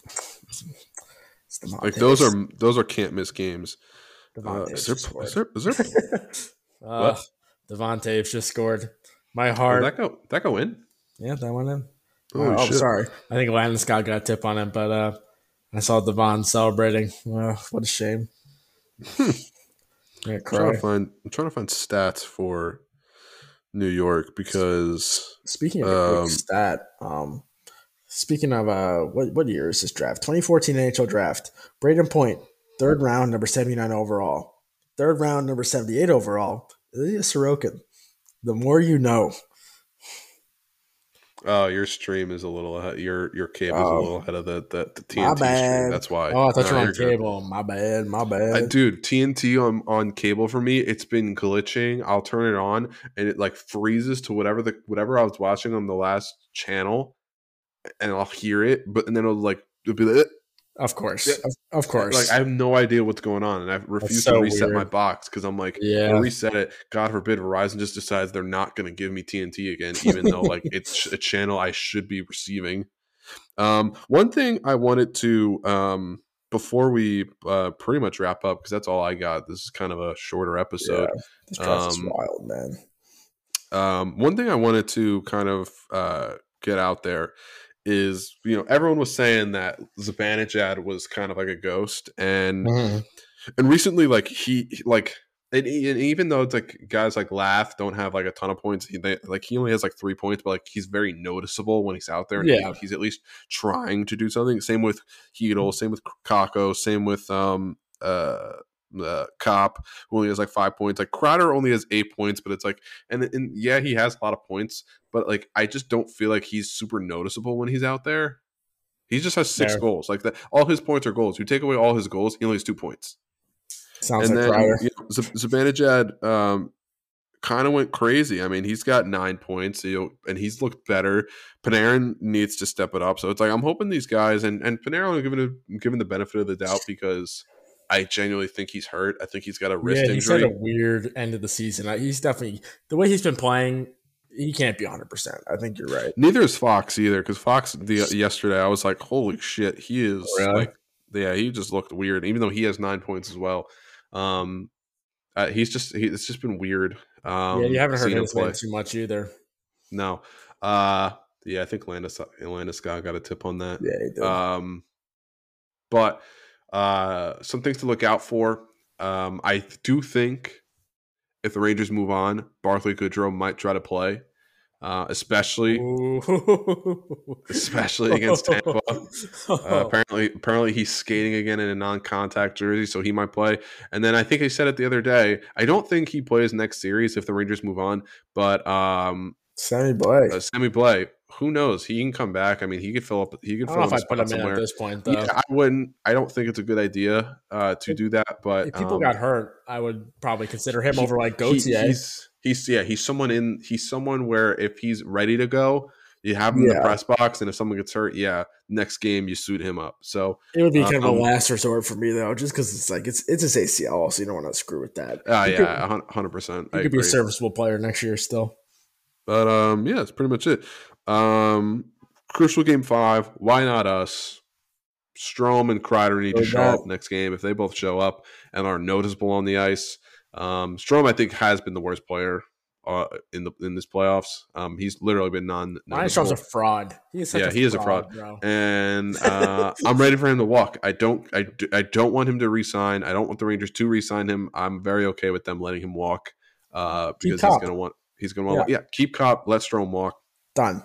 like those are those are can't miss games. Uh, is there, is there, is there, uh, what? Devon Toews just scored. My heart. Did that go that go in? Yeah, that went in. Oh, oh, shit. oh sorry. I think Landon Scott got a tip on it, but uh, I saw Devon celebrating. Uh, what a shame. Hmm. I'm trying to find. I'm trying to find stats for New York because speaking of a um, quick stat, um, speaking of uh, what what year is this draft? twenty fourteen N H L draft. Braden Point, third round, number seventy-nine overall. Third round, number seventy-eight overall. Ilya Sorokin. The more you know. Oh, your stream is a little ahead. Your your cable's a Oh, little ahead of the, the, the my T N T stream. bad. That's why. Oh, I thought No, you were on you're good. cable. My bad. My Uh, bad. dude, T N T on, on cable for me, it's been glitching. I'll turn it on and it like freezes to whatever the whatever I was watching on the last channel, and I'll hear it, but and then it'll like it'll be like, Of "Eh." course. Of, of Like course. I have no idea what's going on, and I That's refuse to so reset my weird. box because I'm like, I'm gonna Yeah. reset it. God forbid Verizon just decides they're not gonna give me T N T again, even though like it's a channel I should be receiving. Um, one thing I wanted to um, before we uh, pretty much wrap up because that's all I got. This is kind of a shorter Yeah. episode. This draft is Um, wild, man. um, one thing I wanted to kind of uh, get out there is, you know, everyone was saying that Zibanejad was kind of like a ghost, and Mhm. and recently, like he like. And, and even though it's like guys like Lath don't have like a ton of points, he they, like he only has like three points, but like he's very noticeable when he's out there, and he, Yeah. he's at least trying to do something. Same with Heedle, same with Kako, same with um uh, uh Cop, who only has like five points. Like Crowder only has eight points, but it's like, and and yeah, he has a lot of points, but like I just don't feel like he's super noticeable when he's out there. He just has six There. goals. Like that, all his points are goals. You take away all his goals, he only has two points. Sounds And like then Crider. you know, Z- Zibanejad um, kind of went crazy. I mean, he's got nine points, you know, and he's looked better. Panarin needs to step it up. So it's like I'm hoping these guys and and Panarin I'm giving a, given the benefit of the doubt because I genuinely think he's hurt. I think he's got a Yeah, wrist he's had a injury. weird end of the season. Uh, He's definitely the way he's been playing. He can't be one hundred percent. I think you're right. Neither is Fox either because Fox the yesterday I was like, holy shit, he is Really? like, yeah, he just looked weird, even though he has nine points as well. Um, uh, he's just he, it's just been weird. Yeah, you Um, haven't heard seeing him his name play. too much either. No. Uh yeah, I think Landis Landis Scott got a tip on that. Yeah, he did. Um but uh some things to look out for. Um I do think if the Rangers move on, Barclay Goodrow might try to play. Uh especially Ooh. especially against Tampa. Uh, apparently apparently he's skating again in a non-contact jersey, so he might play. And then I think I said it the other day, I don't think he plays next series if the Rangers move on, but um Sammy Blake. Uh, Sammy Blay, who knows? He can come back. I mean, he could fill up. He could I don't fill know up if a I'd put spot him in at somewhere. this point, though. Yeah, I wouldn't. I don't think it's a good idea uh, to do that. But If people um, got hurt, I would probably consider him he, over like he Gauthier. he's he's yeah he's someone in he's someone where if he's ready to go, you have him in the Yeah. press box, and if someone gets hurt, yeah, next game you suit him up. So It would be kind of a um, last resort for me, though, just because it's like it's it's his A C L, so you don't want to screw with that. uh, He yeah, could, hundred percent. he I could be a agree. serviceable player next year still. But um, yeah, that's pretty much it. Um, crucial game five. Why not us? Strom and Kreider need to show up next game. If they both show up and are noticeable on the ice, um, Strom I think has been the worst player uh, in the in this playoffs. Um, he's literally been non. Ryan Strom's a fraud. He is such Yeah, a he is a fraud, fraud, bro. and uh, I'm ready for him to walk. I don't, I, do- I don't want him to resign. I don't want the Rangers to resign him. I'm very okay with them letting him walk uh, Keep because Copp. he's gonna want. He's gonna want. Yeah, keep Cop. Let Strom walk. Done.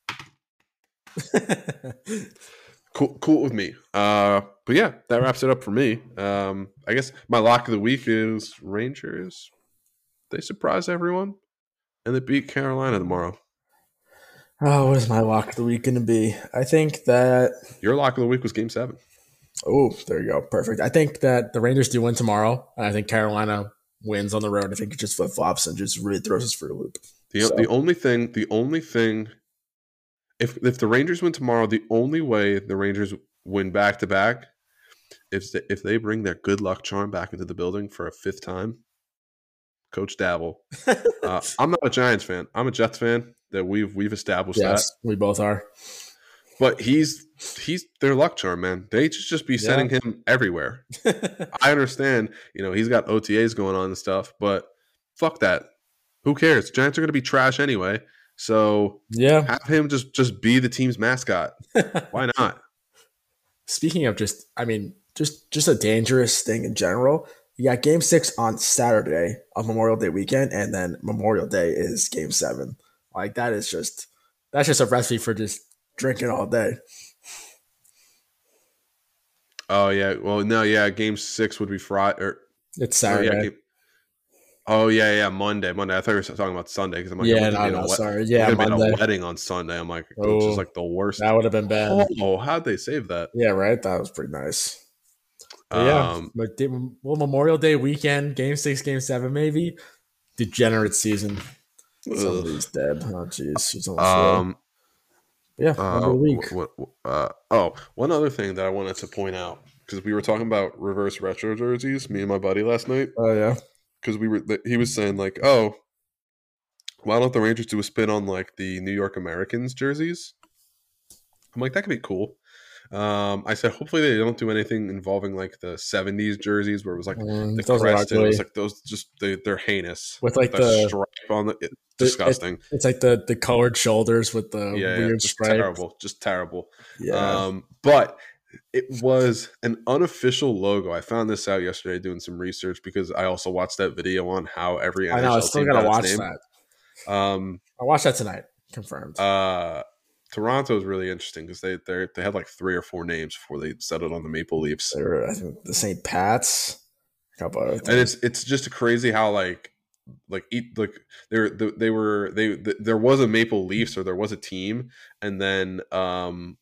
Cool, cool with me. Uh, but yeah, that wraps it up for me. Um, I guess my lock of the week is Rangers. They surprise everyone, and they beat Carolina tomorrow. Oh, what is my lock of the week going to be? I think that. Your lock of the week was Game Seven. Oh, there you go. Perfect. I think that the Rangers do win tomorrow, and I think Carolina wins on the road. I think it just flip flops and just really throws us for a loop. The So- the only thing, the only thing, if if the Rangers win tomorrow, the only way the Rangers win back to back is that if they bring their good luck charm back into the building for a fifth time. Coach Dabble. uh, I'm not a Giants fan. I'm a Jets fan. That we've we've established Yes, that. we both are. But he's he's their luck charm, man. They should just be Yeah. sending him everywhere. I understand, you know, he's got O T As going on and stuff, but fuck that. Who cares? Giants are going to be trash anyway. So Yeah. have him just just be the team's mascot. Why not? Speaking of just, I mean, just just a dangerous thing in general. You got Game Six on Saturday of Memorial Day weekend, and then Memorial Day is Game Seven. Like that is just that's just a recipe for just drinking all day. Oh yeah. Well, no, yeah. Game six would be Friday. Or It's oh, Saturday. yeah, game, Oh yeah, yeah, Monday, Monday. I thought you were talking about Sunday because I'm like, I'm Yeah, going to be no, in a no, wet. sorry. I'm Yeah, going to be at a Monday. wedding on Sunday. I'm like, which is Oh, like the worst. that would have been bad. Oh, how'd they save that? Yeah, right. That was pretty nice. But yeah, Um, but the- well, Memorial Day weekend, Game Six, Game Seven, maybe degenerate season. ugh. Somebody's dead. Oh, jeez, she's on the floor. Um, But yeah, number uh, of the week. what, what, uh, oh, one other thing that I wanted to point out because we were talking about reverse retro jerseys, me and my buddy last night, Oh yeah, because we were, he was saying like, oh, why don't the Rangers do a spin on like the New York Americans jerseys? I'm like, that could be cool. Um, I said, hopefully they don't do anything involving like the seventies jerseys where it was like mm, the those are crest and it was ugly. like those just they, they're heinous With like with the the, stripe on the it, the it, disgusting. it's like the the colored shoulders with the Yeah, yeah, weird just stripes. terrible, just terrible. Yeah, Um, but it was an unofficial logo. I found this out yesterday doing some research because I also watched that video on how every I know. I N H L still team gotta got its watch name. that. Um, I watched that tonight. Confirmed. uh, Toronto is really interesting because they they they had like three or four names before they settled on the Maple Leafs, They're I think the Saint Pat's. A couple other and it's things. it's just crazy how like like eat like they were they, they were they, they there was a Maple Leafs or there was a team, and then um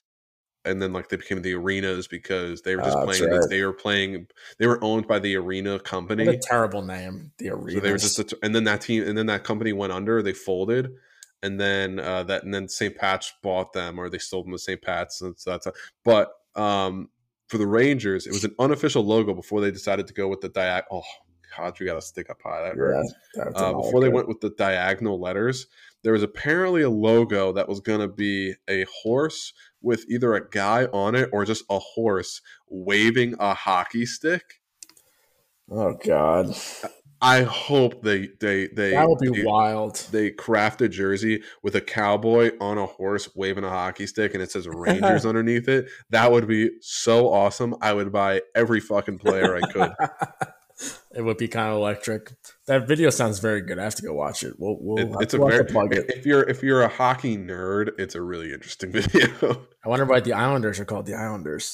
and then like they became the Arenas because they were just Uh, that's playing against right. they were playing they were owned by the Arena What a company. terrible name. The So they were just, arenas. a, and then that team, and then that company went under. They folded, and then uh, that, and then Saint Pat's bought them, or they sold them to Saint Pat's. And so that's, a, but um, for the Rangers, it was an unofficial logo before they decided to go with the diag. Oh God, you got to stick up high. That hurt. Yeah, that did Uh, not before look they good. went with the diagonal letters, there was apparently a logo that was going to be a horse with either a guy on it or just a horse waving a hockey stick. Oh God, I hope they they that they would be they, wild. they craft a jersey with a cowboy on a horse waving a hockey stick and it says Rangers underneath it. That would be so awesome. I would buy every fucking player I could. It would be kind of electric. That video sounds very good. I have to go watch it. We'll we'll It, have it's to, a we'll have very to plug it. if you're if you're a hockey nerd, it's a really interesting video. I wonder why the Islanders are called the Islanders.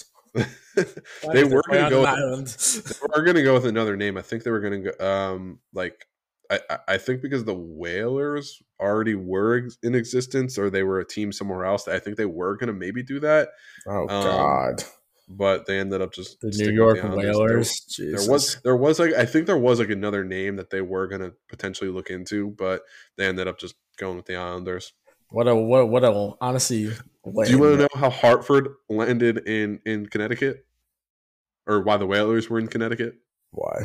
Why They did were play going to on go an with island? they were going to go with another name. I think they were going to go um like I, I- I think because the Whalers already were ex- in existence or they were a team somewhere else. I think they were going to maybe do that. Oh Um, God, but they ended up just the New sticking with York the Islanders. There, Whalers. there was Jesus, there was like I think there was like another name that they were going to potentially look into, but they ended up just going with the Islanders. what a what what a honestly Do you want to lame. know how Hartford landed in in Connecticut, or why the Whalers were in Connecticut? Why?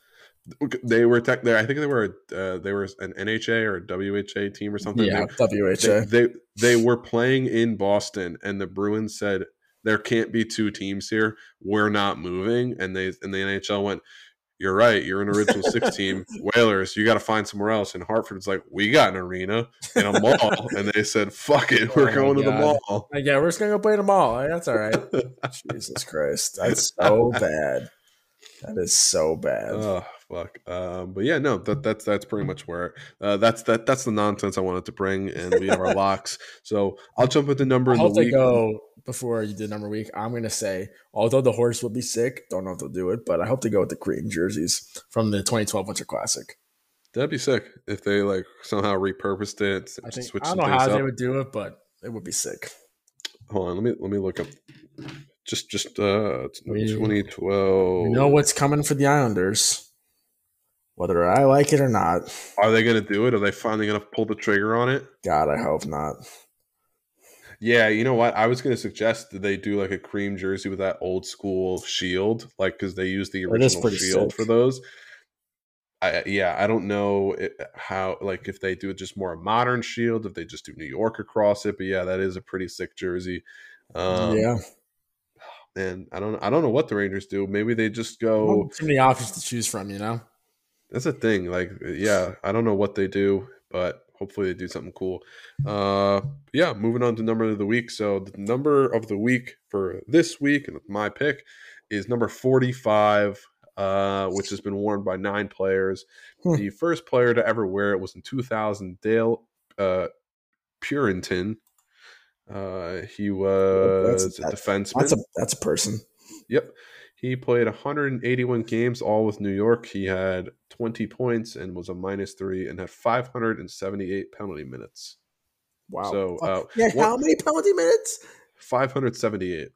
They were tech. They, I think they were uh, they were an N H A or a W H A team or something. Yeah, They, they W H A. they they were playing in Boston, and the Bruins said there can't be two teams here. We're not moving, and they and the N H L went. You're right. You're an original six team. Whalers, you got to find somewhere else. And Hartford's like, we got an arena and a mall, and they said, "Fuck it, we're Oh my going to the God. mall." Like, yeah, we're just gonna go play them all. Like, that's all right. Jesus Christ, that's so bad. That is so bad. Oh fuck. Um, but yeah, no, that that's that's pretty much where uh, that's that that's the nonsense I wanted to bring, and we have our locks. So I'll jump with the number I in the hope they week. go before you did number week. I'm gonna say, although the horse will be sick, don't know if they'll do it, but I hope they go with the green jerseys from the twenty twelve Winter Classic. That'd be sick if they like somehow repurposed it, I think switch I don't some know things how up. they would do it, but it would be sick. Hold on, let me let me look up. Just just uh, We- twenty twelve. You know what's coming for the Islanders, whether I like it or not. Are they gonna do it? Are they finally gonna pull the trigger on it? God, I hope not. Yeah, you know what? I was gonna suggest that they do like a cream jersey with that old school shield, like because they use the It is original pretty shield sick. for those. I, yeah, I don't know it, how like if they do just more a modern shield, if they just do New York across it, but yeah, that is a pretty sick jersey. Um, Yeah, and I don't I don't know what the Rangers do. Maybe they just Well, go. too many options to choose from. You know. That's the thing. Like, yeah, I don't know what they do, but hopefully they do something cool. Uh, yeah, moving on to number of the week. So the number of the week for this week, and my pick, is number forty-five, uh, which has been worn by nine players. Hmm. The first player to ever wear it was in two thousand, Dale uh, Purinton. Uh, he was That's- a that- defenseman. That's a that's a person. Yep. He played one hundred eighty-one games, all with New York. He had twenty points and was a minus three and had five hundred seventy-eight penalty minutes. Wow. So, uh, yeah, what, how many penalty minutes? five hundred seventy-eight.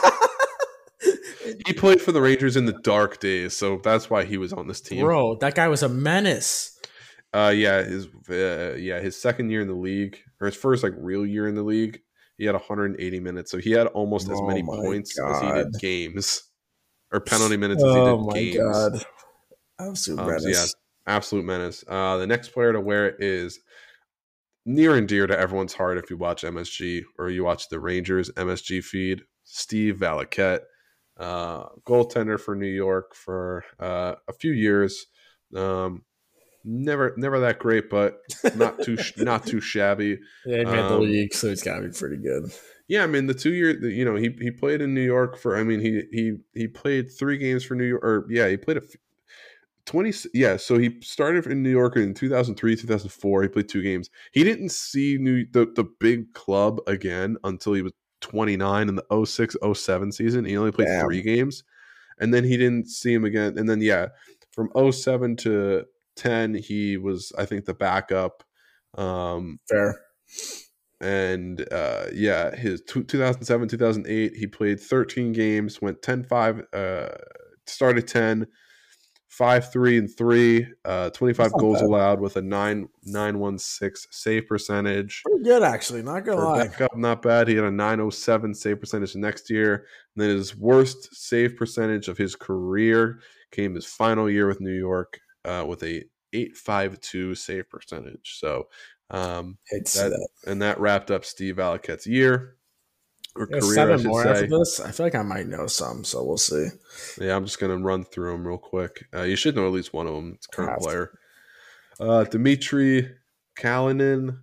He played for the Rangers in the dark days, so that's why he was on this team. Bro, that guy was a menace. Uh, yeah, his uh, yeah his second year in the league, or his first like real year in the league, he had one hundred eighty minutes. So he had almost as Oh many my points God. as he did games, or penalty minutes as he Oh did my games. God. Absolute Um, menace. so yeah, absolute menace. Uh, the next player to wear it is near and dear to everyone's heart if you watch M S G or you watch the Rangers M S G feed. Steve Valiquette, uh, goaltender for New York for uh, a few years. Um, never, never that great, but not too, not too shabby. Yeah, he made Um, the league, so he's got to be pretty good. Yeah, I mean the two year, you know, he he played in New York for. I mean he he he played three games for New York. Or yeah, he played a f- twenty. Yeah, so he started in New York in two thousand three, two thousand four. He played two games. He didn't see New the the big club again until he was twenty-nine in the oh six oh seven season. He only played Damn. three games, and then he didn't see him again. And then yeah, from oh seven to ten, he was I think the backup. Um, Fair. And uh, yeah, his two, two thousand seven, two thousand eight, he played thirteen games, went ten five, uh, started ten, five three and three, uh, twenty-five goals bad. allowed with a nine nine one six save percentage. Pretty good, actually. Not going to For lie. backup, not bad. He had a nine oh seven save percentage next year. And then his worst save percentage of his career came his final year with New York uh, with a eight five two save percentage. So, um, Hate to see that, that. and that wrapped up Steve Valiquette's year or Yeah, career, I seven should more say. after this. I feel like I might know some, so we'll see. Yeah, I'm just gonna run through them real quick. Uh, you should know at least one of them. It's a current Have to. player. Uh, Dmitry Kalinin,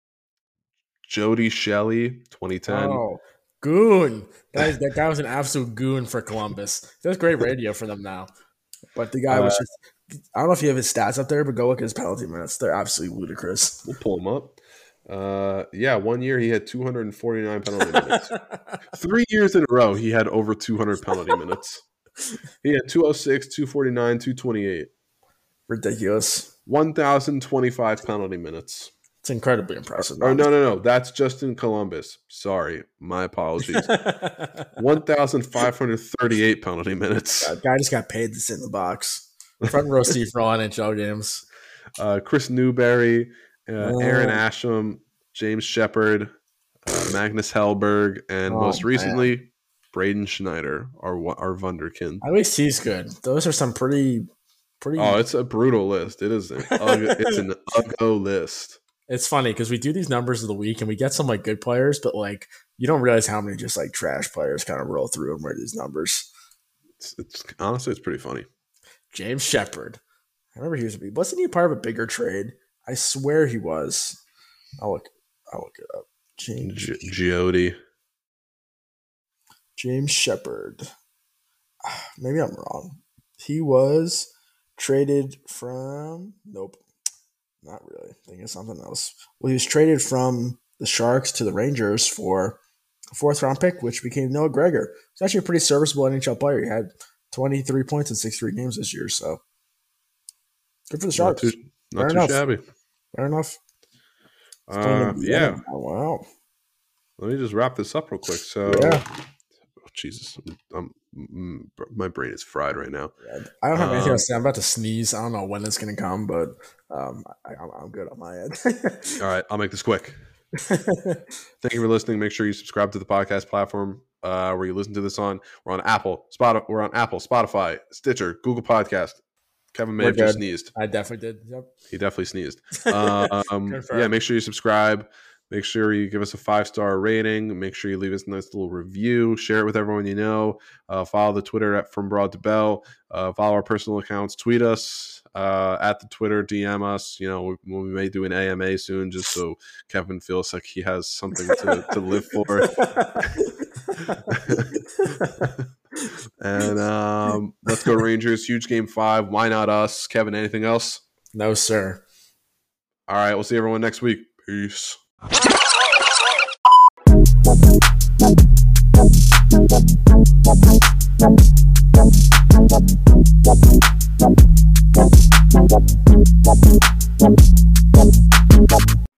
Jody Shelley, twenty ten. Oh, goon. That, is, that guy was an absolute goon for Columbus. That's great radio for them now. But the guy was Uh, just – I don't know if you have his stats up there, but go look at his penalty minutes. They're absolutely ludicrous. We'll pull him up. Uh, yeah, one year he had two hundred forty-nine penalty minutes. Three years in a row, he had over two hundred penalty minutes. He had two oh six, two forty-nine, two twenty-eight. Ridiculous. one thousand twenty-five penalty minutes. It's incredibly impressive. Oh, no, no, no. That's just in Columbus. Sorry. My apologies. one thousand five hundred thirty-eight penalty minutes. That guy just got paid to sit in the box. Front row seat for all N H L games. Uh, Chris Newberry, uh, Oh. Aaron Asham, James Shepard, uh, Magnus Hellberg, and Oh, most man. recently, Braden Schneider, our, our Wunderkind. At least he's good. Those are some pretty, pretty. Oh, it's a brutal list. It is an uggo, it's an uggo list. It's funny because we do these numbers of the week and we get some like good players, but like you don't realize how many just like trash players kind of roll through and wear these numbers. It's, it's honestly, it's pretty funny. James Shepard. I remember he was. Wasn't he part of a bigger trade? I swear he was. I'll look. I'll look it up. James G- Giodi. James Shepard. Maybe I'm wrong. He was traded from. Nope. Not really. I think it's something else. Well, he was traded from the Sharks to the Rangers for a fourth round pick, which became Noah Gregor. He's actually a pretty serviceable N H L player. He had twenty-three points in sixty-three games this year, so good for the Sharks. Not too, not Fair too enough. shabby. Fair enough. Uh, yeah. Oh, wow. Let me just wrap this up real quick. So, Yeah. oh, Jesus, I'm, mm, my brain is fried right now. I don't have anything Um, else to say. I'm about to sneeze. I don't know when it's going to come, but um, I, I'm, I'm good on my end. All right, I'll make this quick. Thank you for listening. Make sure you subscribe to the podcast platform uh, where you listen to this on. We're on Apple, Spotify. We're on Apple, Spotify, Stitcher, Google Podcast. Kevin may We're have just good. sneezed. I definitely did. Yep. He definitely sneezed. Uh, um, Confirmed. yeah, make sure you subscribe. Make sure you give us a five-star rating. Make sure you leave us a nice little review. Share it with everyone you know. Uh, follow the Twitter at From Broad to Bell. Uh, follow our personal accounts. Tweet us uh, at the Twitter. D M us. You know, we, we may do an A M A soon just so Kevin feels like he has something to, to live for. And um, let's go Rangers. Huge game five. Why not us? Kevin, anything else? No, sir. All right, we'll see everyone next week. Peace. Thank you.